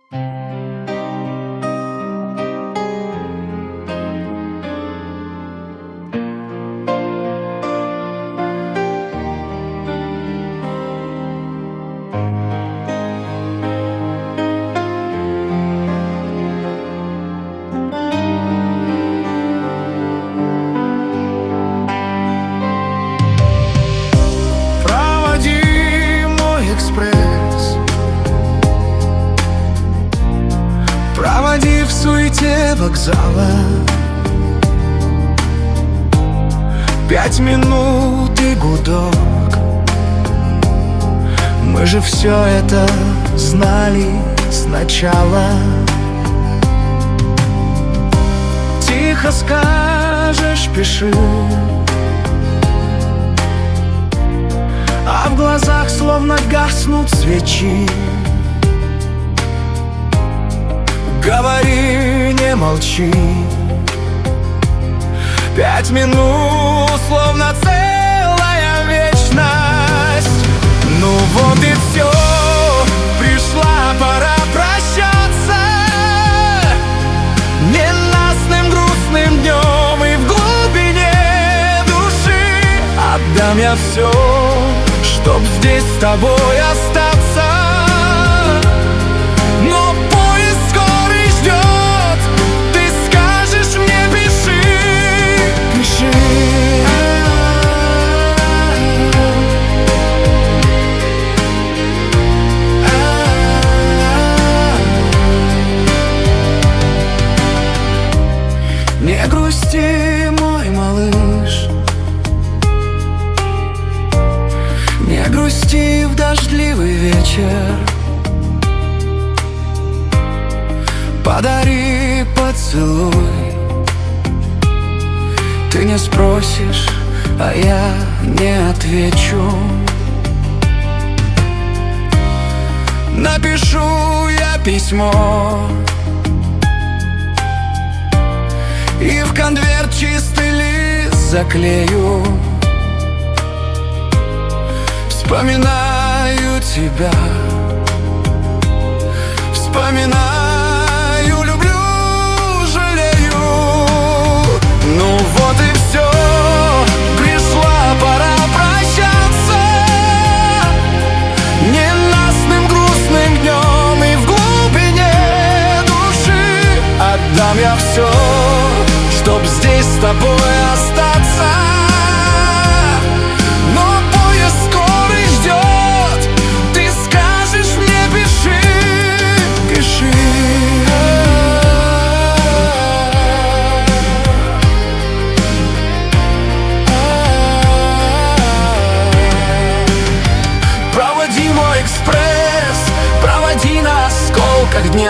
Проводи в суете вокзала. 5 минут и гудок. Мы же все это знали сначала. Тихо скажешь, пиши, а в глазах словно гаснут свечи. Говори, не молчи. 5 минут, словно целая вечность. Ну вот и все, пришла пора прощаться. Ненастным грустным днем и в глубине души отдам я все, чтоб здесь с тобой остаться. Но поезд скорый ждет, ты скажешь мне, пиши, пиши. Не грусти, мой малыш, не грусти в дождливый вечер. Подари поцелуй. Ты не спросишь, а я не отвечу. Напишу я письмо и в конверт чистый лист заклею. Вспоминаю тебя, вспоминаю, люблю, жалею. Ну вот и все, пришла пора прощаться. Ненастным грустным днем и в глубине души отдам я все, чтоб здесь с тобой остаться. Но поезд скорый ждет, ты скажешь мне, пиши, пиши. Проводи мой экспресс, проводи на осколках дня.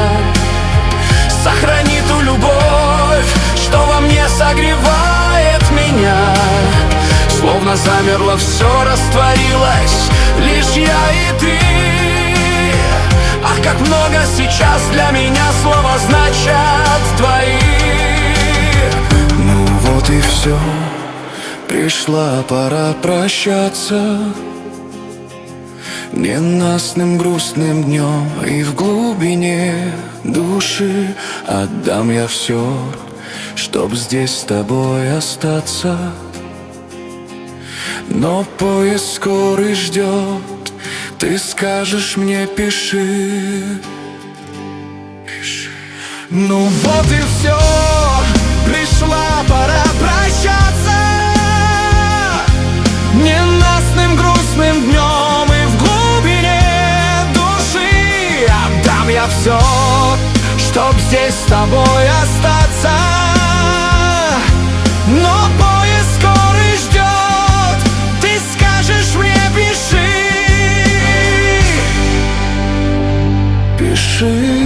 Сохрани ту любовь, что во мне согревает меня. Словно замерло все, растворилось лишь я и ты. Ах, как много сейчас для меня слова значат твои. Ну вот и все, пришла пора прощаться. Ненастным грустным днем и в глубине души отдам я все, чтоб здесь с тобой остаться. Но поезд скорый ждет, ты скажешь мне, пиши, пиши. Ну вот и все, пришла пора прощаться. Ненастным грустным днем и в глубине души отдам я все, чтоб здесь с тобой остаться. Но поезд скорый ждет, ты скажешь мне, пиши, пиши.